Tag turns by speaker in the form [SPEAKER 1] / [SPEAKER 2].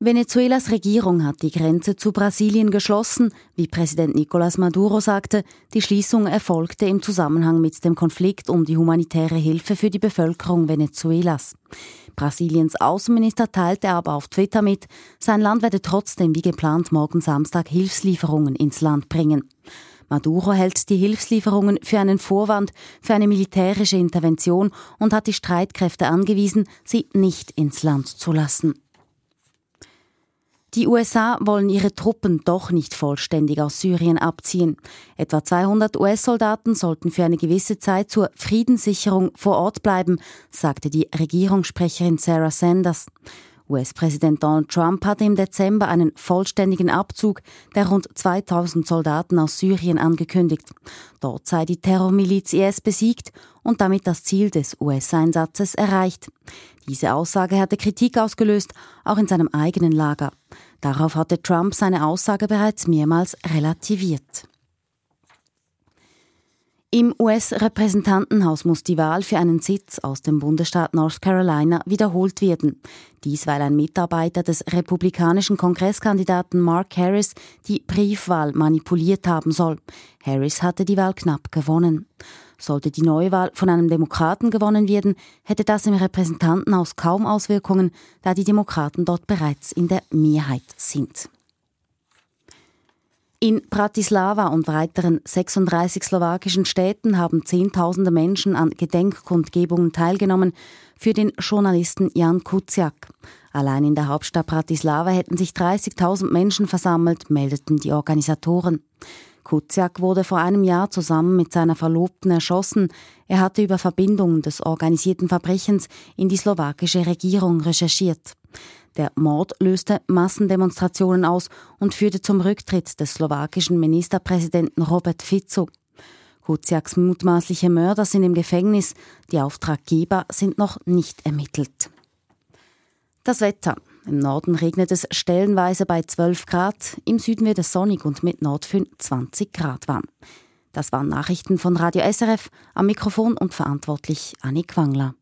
[SPEAKER 1] Venezuelas Regierung hat die Grenze zu Brasilien geschlossen. Wie Präsident Nicolás Maduro sagte, die Schließung erfolgte im Zusammenhang mit dem Konflikt um die humanitäre Hilfe für die Bevölkerung Venezuelas. Brasiliens Außenminister teilte aber auf Twitter mit, sein Land werde trotzdem wie geplant morgen Samstag Hilfslieferungen ins Land bringen. Maduro hält die Hilfslieferungen für einen Vorwand für eine militärische Intervention und hat die Streitkräfte angewiesen, sie nicht ins Land zu lassen. Die USA wollen ihre Truppen doch nicht vollständig aus Syrien abziehen. Etwa 200 US-Soldaten sollten für eine gewisse Zeit zur Friedenssicherung vor Ort bleiben, sagte die Regierungssprecherin Sarah Sanders. US-Präsident Donald Trump hatte im Dezember einen vollständigen Abzug der rund 2000 Soldaten aus Syrien angekündigt. Dort sei die Terrormiliz IS besiegt und damit das Ziel des US-Einsatzes erreicht. Diese Aussage hatte Kritik ausgelöst, auch in seinem eigenen Lager. Darauf hatte Trump seine Aussage bereits mehrmals relativiert. Im US-Repräsentantenhaus muss die Wahl für einen Sitz aus dem Bundesstaat North Carolina wiederholt werden. Dies, weil ein Mitarbeiter des republikanischen Kongresskandidaten Mark Harris die Briefwahl manipuliert haben soll. Harris hatte die Wahl knapp gewonnen. Sollte die Neuwahl von einem Demokraten gewonnen werden, hätte das im Repräsentantenhaus kaum Auswirkungen, da die Demokraten dort bereits in der Mehrheit sind. In Bratislava und weiteren 36 slowakischen Städten haben Zehntausende Menschen an Gedenkkundgebungen teilgenommen für den Journalisten Jan Kuciak. Allein in der Hauptstadt Bratislava hätten sich 30.000 Menschen versammelt, meldeten die Organisatoren. Kuciak wurde vor einem Jahr zusammen mit seiner Verlobten erschossen. Er hatte über Verbindungen des organisierten Verbrechens in die slowakische Regierung recherchiert. Der Mord löste Massendemonstrationen aus und führte zum Rücktritt des slowakischen Ministerpräsidenten Robert Fico. Kuciaks mutmaßliche Mörder sind im Gefängnis, die Auftraggeber sind noch nicht ermittelt. Das Wetter. Im Norden regnet es stellenweise bei 12 Grad, im Süden wird es sonnig und mit Nordföhn 20 Grad warm. Das waren Nachrichten von Radio SRF, am Mikrofon und verantwortlich Annik Wangler.